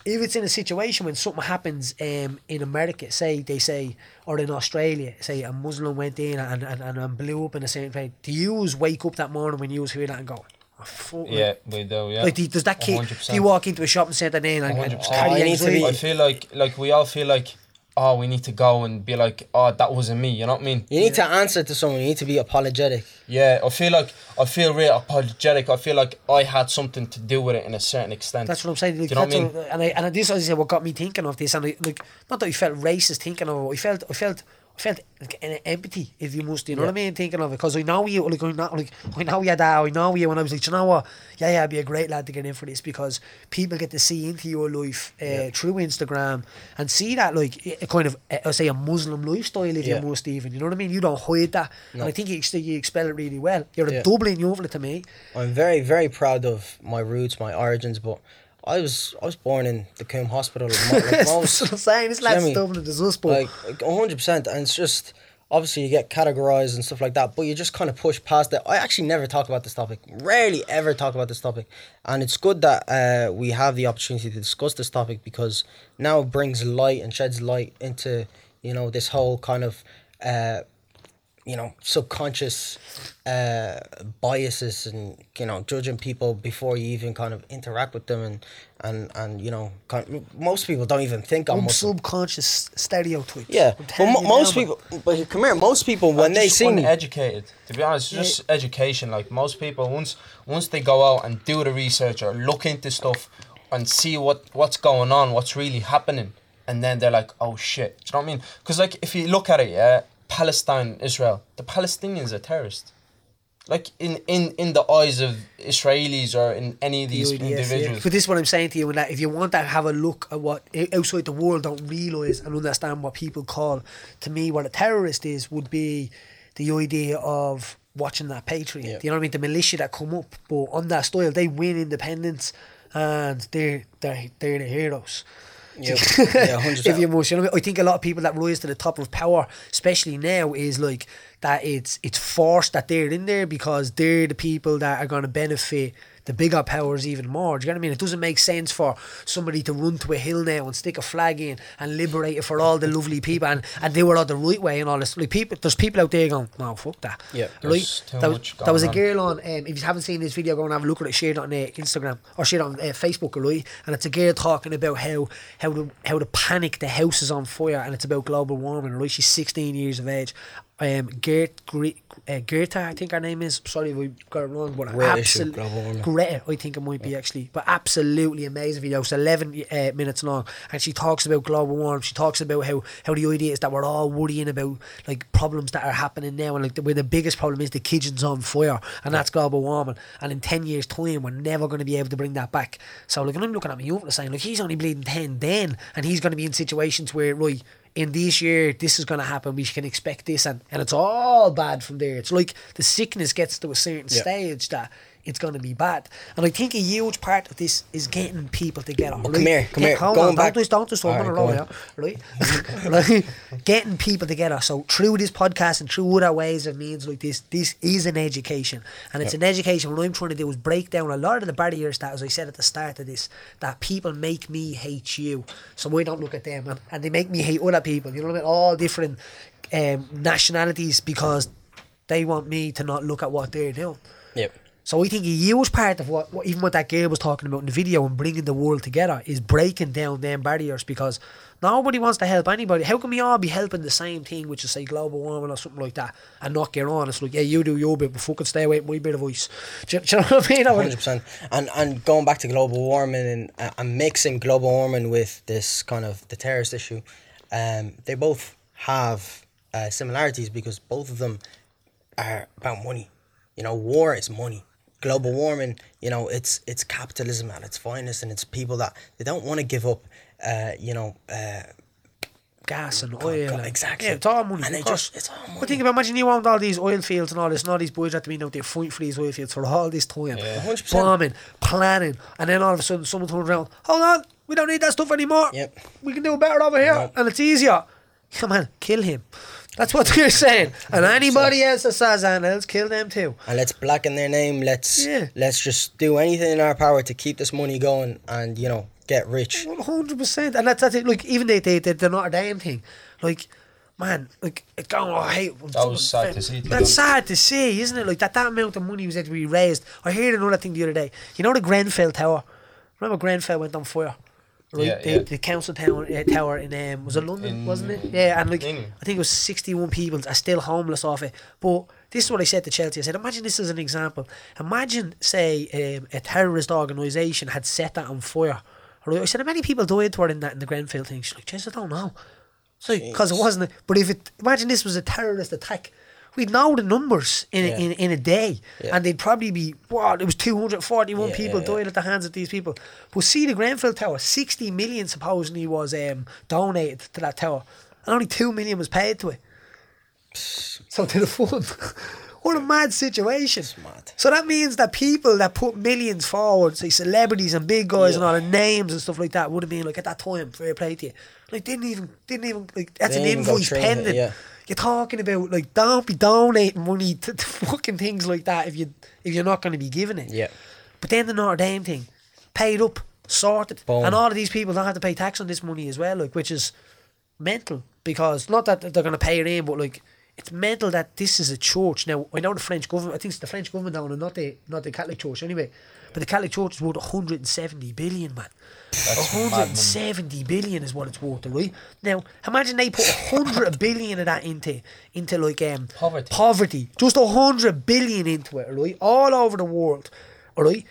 if it's in a situation when something happens um, in America, say they say, or in Australia, say a Muslim went in and, and, and, and blew up in a certain place, do you wake up that morning when you hear that and go, oh, fuck, Yeah, we do, yeah. like, do- does that kid, one hundred percent. do you walk into a shopping centre then and, and one hundred percent. carry Oh, I need to anxiety? be- I feel like like we all feel like, oh, we need to go and be like, oh, that wasn't me. You know what I mean? You need to answer to someone. You need to be apologetic. Yeah, I feel like I feel real apologetic. I feel like I had something to do with it in a certain extent. That's what I'm saying. Like, Do you know what that's I mean? what- and I, and this is what got me thinking of this. And I, like, not that I felt racist thinking of it. I felt, I felt, I felt like an empathy, if you must. You know Yeah. what I mean? Thinking of it, because I know you. Like I know, like I know you that. I know you. And I was like, "Do you know what? Yeah, yeah, I'd be a great lad to get in for this, because people get to see into your life uh, Yeah. through Instagram and see that, like, a kind of, uh, I say, a Muslim lifestyle, if Yeah. you must even. You know what I mean? You don't hide that, No. and I think you, ex- you expel it really well. You're a Yeah. Dublin youngfella to me. I'm very, very proud of my roots, my origins, but I was I was born in the Coombe Hospital. Like mo- like That's most, what I'm saying. This Do you know lad's what I mean? Dublin, there's us, but like like one hundred percent, and it's just obviously you get categorized and stuff like that, but you just kind of push past it. I actually never talk about this topic, rarely ever talk about this topic, and it's good that uh, we have the opportunity to discuss this topic, because now it brings light and sheds light into, you know, this whole kind of uh, you know, subconscious uh, biases, and, you know, judging people before you even kind of interact with them, and and and you know, kind most people don't even think I'm Um, Muslim. subconscious stereotypes. Yeah, I'm but telling mo- you most now, man. people, but come here, most people when they Just see me, uneducated. To be honest, just education. Like most people, once once they go out and do the research or look into stuff and see what what's going on, what's really happening, and then they're like, oh shit. Do you know what I mean? Because like if you look at it, yeah, Palestine, Israel, the Palestinians are terrorists. Like in, in, in the eyes of Israelis or in any of these Yes, yeah. individuals. But this is what I'm saying to you, and that if you want to have a look at what o- outside the world don't realise and understand what people call, to me, what a terrorist is, would be the idea of watching that Patriot. Yeah. You know what I mean? The militia that come up, but on that style, they win independence, and they're they're, they're the heroes. yeah, yeah, one hundred If you percent. must, you know, what I mean? I think a lot of people that rise to the top of power, especially now, is like that it's it's forced that they're in there, because they're the people that are going to benefit the bigger powers even more. Do you know what I mean? It doesn't make sense for somebody to run to a hill now and stick a flag in and liberate it for all the lovely people and, and do it all the right way and all this. Like people, there's people out there going, no, fuck that. Yeah, right. there's too There was, much there was a going girl on. Um, if you haven't seen this video, go and have a look at it. Share it on uh, Instagram or share it on uh, Facebook, right? And it's a girl talking about how how the how the panic the house is on fire, and it's about global warming. Right? She's sixteen years of age. Um, Gert, Gre- uh, Greta, I think her name is. Sorry if we got it wrong, but Great issue, absolutely global warming. Greta, I think it might be actually, but absolutely amazing video. It's eleven uh, minutes long, and she talks about global warming. She talks about how, how the idea is that we're all worrying about like problems that are happening now, and like the, where the biggest problem is the kitchen's on fire, and that's global warming. And in ten years' time, we're never going to be able to bring that back. So like, and I'm looking at my uncle saying like he's only bleeding ten then, and he's going to be in situations where right. in this year, this is going to happen, we can expect this, and, and it's all bad from there. It's like the sickness gets to a certain Yeah. stage that it's going to be bad. And I think a huge part of this is getting people together. But right? come here, come Get- here, hold going on, back- Don't just, don't just All I'm right, on a go roll on. now, right? Right? Getting people together. So through this podcast and through other ways of means like this, this is an education. And it's Yep. an education. What I'm trying to do is break down a lot of the barriers that, as I said at the start of this, that people make me hate you. So I don't look at them, and, and they make me hate other people. You know what I mean? All different um, nationalities, because they want me to not look at what they're doing. Yep. So I think a huge part of what, what even what that girl was talking about in the video and bringing the world together is breaking down them barriers, because nobody wants to help anybody. How can we all be helping the same thing, which is say global warming or something like that, and not get on? It's like, yeah, you do your bit, but fucking stay away from my bit of voice. Do you, do you know what I mean? one hundred percent. And and going back to global warming and uh, and mixing global warming with this kind of the terrorist issue, um, they both have uh, similarities, because both of them are about money. You know, war is money. Global warming, you know, it's it's capitalism at its finest, and it's people that they don't want to give up. Uh, you know, uh, Gas and go- oil. go- and- exactly. Yeah, it's all money. And of they course. just it's all money. But think about, imagine you owned all these oil fields and all this, and all these boys have to be out there fighting for these oil fields for all this time. Yeah. one hundred percent. Bombing, planning, and then all of a sudden someone turns around, hold on, we don't need that stuff anymore. Yep. We can do it better over here, No. and it's easier. Come on, kill him. That's what they're saying. And anybody else that says anything else, kill them too. And let's blacken their name. Let's Yeah. let's just do anything in our power to keep this money going. And you know, get rich. one hundred percent. And that's, that's it. Like, even they, they, they, the Notre Dame thing. Like, man, like, it's going, oh, I hate That was sad to see. That's sad to see, isn't it? Like, that, that amount of money was had to be raised. I heard another thing the other day. You know the Grenfell Tower? Remember Grenfell went on fire? Right? Yeah, the, yeah. the council tower, uh, tower in, um, was it London, In wasn't it? Yeah, and like, England. I think it was sixty-one people are still homeless off it. But this is what I said to Chelsea. I said, imagine this as an example. Imagine, say, um, a terrorist organisation had set that on fire. Right? I said, how many people died to her in that in the Grenfell thing? She's like, Chelsea, I don't know. So, because it wasn't. But if it, imagine this was a terrorist attack. We'd know the numbers in a, Yeah. in, in a day, Yeah. and they'd probably be, wow, there was two hundred forty-one Yeah, people yeah, yeah. died at the hands of these people. But see the Grenfell Tower, sixty million supposedly was um, donated to that tower, and only two million was paid to it. So to the fund. What a mad situation. It's mad. So that means that people that put millions forward, say celebrities and big guys and Yeah. all the names and stuff like that, would have been like, at that time, fair play to you. Like, didn't even, didn't even, like, that's They an didn't even go invoice through it, pending. yeah. You're talking about, like, don't be donating money to, to fucking things like that if, you, if you're not going to be giving it. Yeah. But then the Notre Dame thing, paid up, sorted. Boom. And all of these people don't have to pay tax on this money as well, like, which is mental. Because, not that they're going to pay it in, but, like, it's mental that this is a church. Now, I know the French government, I think it's the French government down and not the, not the Catholic Church anyway. But the Catholic Church is worth one hundred seventy billion, man. That's one mad hundred money. seventy billion is what it's worth, right? Now, imagine they put one hundred billion of that into, into like, um, Poverty. poverty. Just one hundred billion into it, right? All over the world, alright?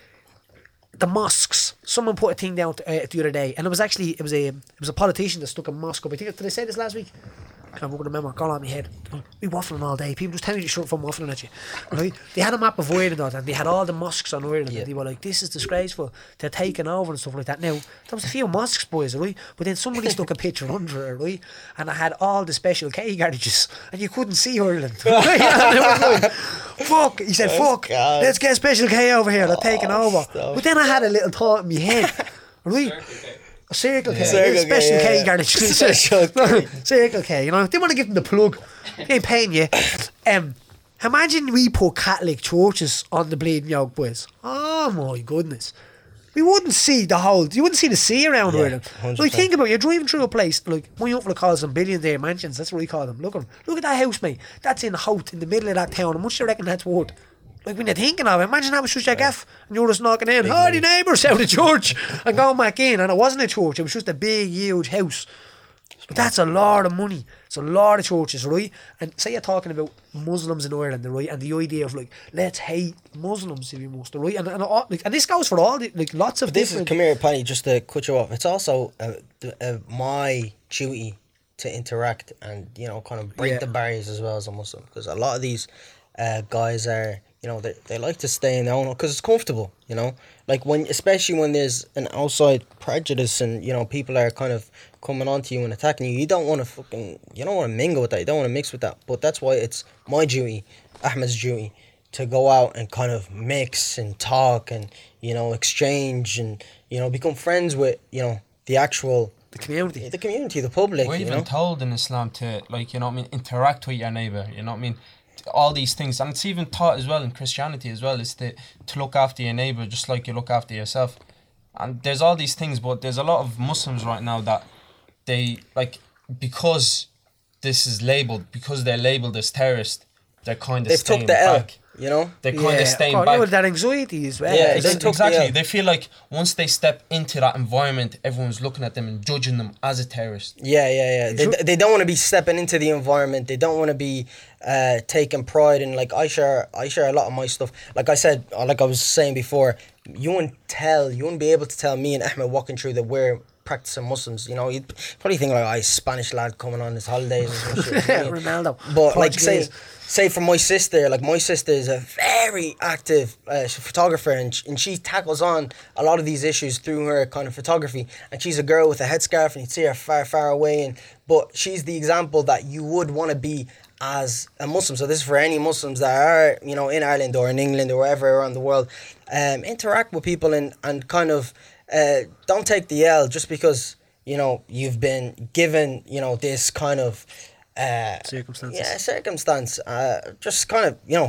The mosques. Someone put a thing down uh, the other day, and it was actually, it was a, it was a politician that stuck a mosque up. I think, did I say this last week? I can't remember, gone on my head. We waffling all day. People just tell me to shut up from waffling at you. Right? They had a map of Ireland on it, and they had all the mosques on Ireland, Yeah. and they were like, this is disgraceful. They're taking over and stuff like that. Now, there was a few mosques, boys, right? But then somebody stuck a picture under it, right? And I had all the special K garages, and you couldn't see Ireland. Right? And they were like, fuck. He said, fuck, God. let's get special K over here. They're taking over. stop. But then I had a little thought in my head, right? A Circle K, Circle K, special K yeah, yeah. garnish. Special K. Circle K, you know, they want to give them the plug. They ain't paying you. Um, imagine we put Catholic churches on the bleeding yoke, boys. Oh my goodness. We wouldn't see the whole, you wouldn't see the sea around Yeah, Ireland. one hundred Like, percent. think about it, you're driving through a place, like, my uncle calls them billionaire mansions, that's what we call them. Look at them. Look at that house, mate. That's in Hout, in the middle of that town. How much do you reckon that's worth? Like, when you're thinking of it, imagine that was just your gaff and you're just knocking in, howdy neighbours, out of church, and going back in, and it wasn't a church, it was just a big, huge house. But that's a lot of money. It's a lot of churches, right? And say you're talking about Muslims in Ireland, right? And the idea of, like, let's hate Muslims if you must, right? And and, all, like, and this goes for all, the, like, lots of This is, different... come here, Paddy, just to cut you off. It's also uh, th- uh, my duty to interact and, you know, kind of break Yeah. the barriers as well as a Muslim. Because a lot of these uh, guys are, you know, they, they like to stay in their own, because it's comfortable, you know? Like, when, especially when there's an outside prejudice and, you know, people are kind of coming onto you and attacking you, you don't want to fucking, you don't want to mingle with that, you don't want to mix with that. But that's why it's my duty, Ahmed's duty, to go out and kind of mix and talk and, you know, exchange and, you know, become friends with, you know, the actual, The community. the community, the public, We're you even know? told in Islam to, like, you know what I mean, interact with your neighbour, you know what I mean? All these things, and it's even taught as well in Christianity as well, is to, to look after your neighbour just like you look after yourself. And there's all these things, but there's a lot of Muslims right now that they, like, because this is labelled, because they're labelled as terrorist, they're kind of They've staying took the L, back. you know? They're kind of staying God, back. you know, that anxiety as well. Yeah, It's they Ex- took the exactly. L. They feel like once they step into that environment, everyone's looking at them and judging them as a terrorist. Yeah, yeah, yeah. They, they don't want to be stepping into the environment. They don't want to be uh, taking pride in, like, I share I share a lot of my stuff. Like I said, or like I was saying before, you wouldn't tell, you wouldn't be able to tell me and Ahmed walking through that we're practicing Muslims. You know, you'd probably think, like, I Spanish lad coming on his holidays and some shit. Yeah, Ronaldo. But, like, say, Portuguese. say for my sister, like, my sister is a very active uh, photographer, and, sh- and she tackles on a lot of these issues through her kind of photography. And she's a girl with a headscarf, and you'd see her far, far away. And but she's the example that you would want to be as a Muslim. So this is for any Muslims that are, you know, in Ireland or in England or wherever around the world. Um, interact with people and, and kind of uh, don't take the L just because, you know, you've been given, you know, this kind of uh, Circumstances. yeah, circumstance. Uh, just kind of, you know,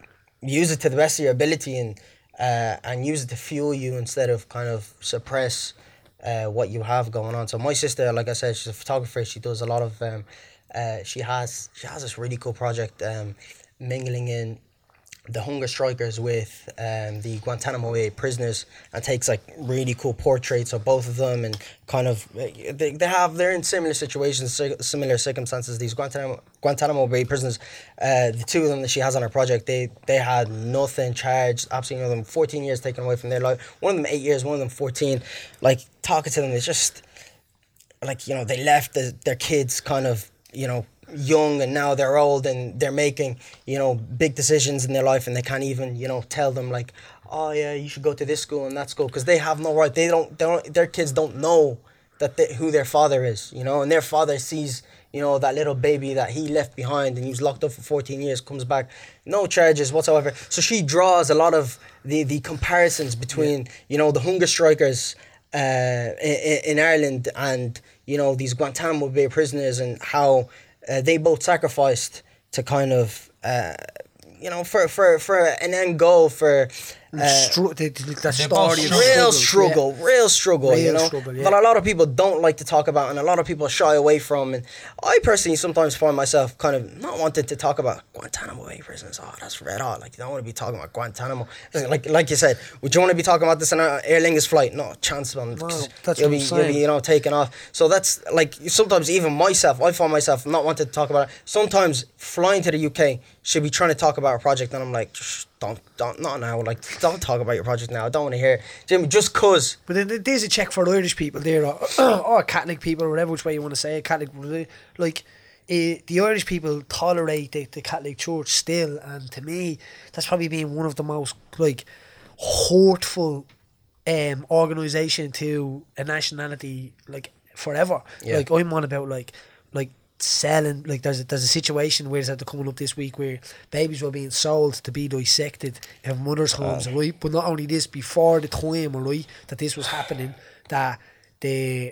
use it to the best of your ability and uh, and use it to fuel you instead of kind of suppress uh, what you have going on. So my sister, like I said, she's a photographer. She does a lot of um, uh, she has she has this really cool project um, mingling in the hunger strikers with um, the Guantanamo Bay prisoners, and takes like really cool portraits of both of them, and kind of they, they have they're in similar situations, similar circumstances. These Guantanamo Guantanamo Bay prisoners, uh, the two of them that she has on her project, they they had nothing charged, absolutely nothing. fourteen years taken away from their life. One of them eight years, one of them fourteen. Like talking to them, it's just like, you know, they left the, their kids kind of, you know, young, and now they're old and they're making, you know, big decisions in their life, and they can't even, you know, tell them like, oh yeah, you should go to this school and that school, because they have no right. They don't, they don't their kids don't know that they, who their father is, you know, and their father sees, you know, that little baby that he left behind and he was locked up for fourteen years, comes back, no charges whatsoever. So she draws a lot of the, the comparisons between, yeah. you know, the hunger strikers uh, in, in Ireland and, you know, these Guantanamo Bay prisoners, and how Uh, they both sacrificed to kind of, uh, you know, for, for, for an end goal, for uh, Stru- the, the, the story of real struggle, struggle, yeah. real struggle, real you know, struggle, yeah. that a lot of people don't like to talk about, and a lot of people shy away from. And I personally sometimes find myself kind of not wanting to talk about Guantanamo Bay prisons. Oh, that's red hot. Like, you don't want to be talking about Guantanamo. Like, like you said, would you want to be talking about this in an Aer Lingus flight? No chance, man. No, that's you'll what be, I'm you'll be, saying. you know, taken off. So that's like, sometimes even myself, I find myself not wanting to talk about it. Sometimes flying to the U K, should be trying to talk about a project, and I'm like, shh, don't, don't, not now. Like, don't talk about your project now. I don't want to hear it. Jimmy, just cause. But then there's a check for Irish people there, or, or Catholic people, or whatever which way you want to say it, Catholic, like, uh, the Irish people tolerate the, the Catholic Church still, and to me, that's probably been one of the most, like, hurtful um, organisation to a nationality, like, forever. Yeah. Like, I'm on about, like, like, selling, like there's a, there's a situation where it's coming up this week where babies were being sold to be dissected in mothers' homes, Oh. right? But not only this, before the time, right, that this was happening, that the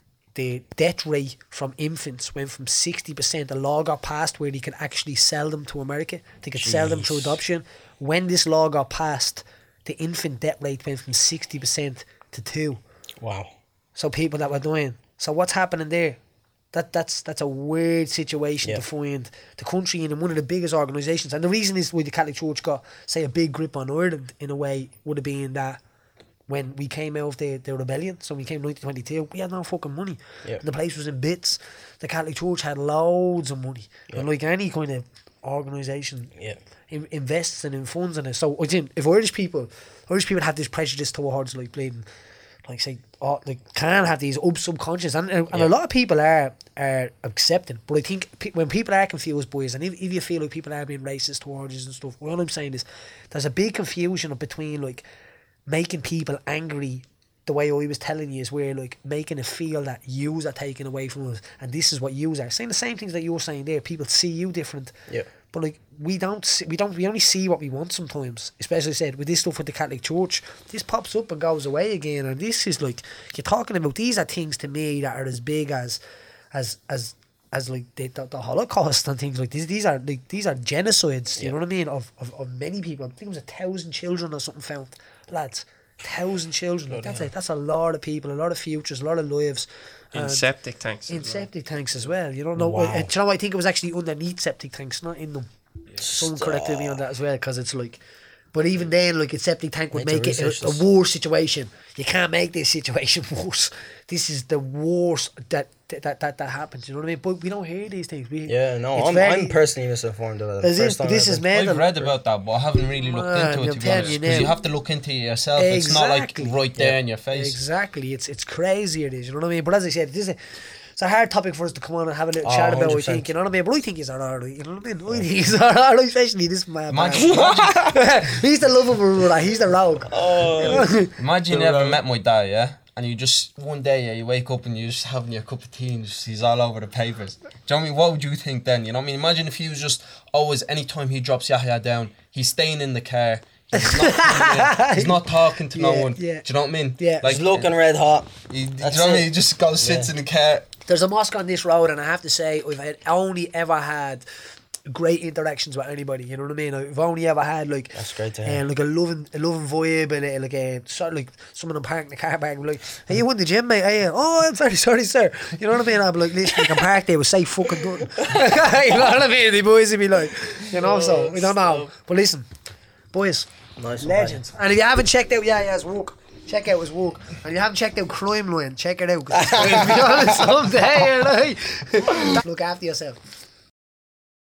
the death rate from infants went from sixty percent. A law got passed where they could actually sell them to America. They could sell them through Jeez. adoption. When this law got passed, the infant death rate went from sixty percent to two. Wow. So people that were dying. So what's happening there? That that's that's a weird situation Yeah. to find the country in, and one of the biggest organisations. And the reason is why the Catholic Church got, say, a big grip on Ireland in a way would have been that when we came out of the, the rebellion, so we came nineteen twenty-two, we had no fucking money. Yeah. And the place was in bits. The Catholic Church had loads of money. Yeah. And like any kind of organisation Yeah. in, invests in, in funds in it. So I think if Irish people Irish people have this prejudice towards like bleeding, like say, oh, like can have these up subconscious, and and, and Yeah. a lot of people are are accepting. But I think pe- when people are confused, boys, and if, if you feel like people are being racist towards you and stuff, what I'm saying is there's a big confusion between like making people angry. The way I was telling you is where like making it feel that yous are taken away from us, and this is what yous are saying. The same things that you're saying there. People see you different. Yeah. But like we don't, see, we don't, we only see what we want sometimes. Especially said with this stuff with the Catholic Church, this pops up and goes away again. And this is like you're talking about. These are things to me that are as big as, as as as like the the, the Holocaust and things like this. These are like these are genocides. You Yeah. know what I mean? Of, of of many people. I think it was a thousand children or something found, lads. Thousand children. Like, that's a that's a lot of people, a lot of futures, a lot of lives. In And septic tanks. in as well. septic tanks as well. You don't know. Wow. Uh, do you know? I think it was actually underneath septic tanks, not in them. Someone corrected me on that as well, because it's like, but even then, like a septic tank would Need to make it research a, a this. worse situation. You can't make this situation worse. This is the worst that that that, that happens. You know what I mean? But we don't hear these things. We, Yeah, no, it's I'm, very- I'm personally misinformed about it. Is it? First time This ever. is mental. I've read about that, but I haven't really looked Man, into it, I'm to be telling honest. you Because now. you have to look into it yourself. It's not like Exactly. right there Yeah. in your face. Exactly. It's it's crazy. It is. You know what I mean? But as I said, this is a, it's a hard topic for us to come on and have a little Oh, chat about. I one hundred percent. think. You know what I mean? But I think he's alright. You know what I mean? I think he's alright, especially this man. Imagine, He's the lovable brother. He's the rogue. Oh, imagine you ever met my dad, yeah? And you just, one day, yeah, you wake up and you're just having your cup of tea and just, he's all over the papers. Do you know what I mean? What would you think then? You know what I mean? Imagine if he was just always, anytime he drops Yahya down, he's staying in the car. He's not, coming in, he's not talking to no Yeah, one. yeah. Do you know what I mean? Yeah. Like, he's looking red hot. he, do you know That's what I mean? it. He just goes, sits Yeah. in the car. There's a mosque on this road, and I have to say, I've had only ever had great interactions with anybody. You know what I mean? I've only ever had like That's great to hear. uh, like a loving, a loving vibe, and a, like a sort of like someone parking the car park and be like, "Hey, you won the gym, mate? Hey, oh, I'm sorry, sorry, sir." You know what I mean? I'd be like, "Listen, you can park there with safe fucking done." You know what I mean? The boys would be like, you know, so we don't know. But listen, boys, Nice one, legends. And if you haven't checked out, yeah, yeah, his walk. Check out his walk. And if you haven't checked out Crime Line, check it out. 'Cause it's going to be honest someday. Like, look after yourself.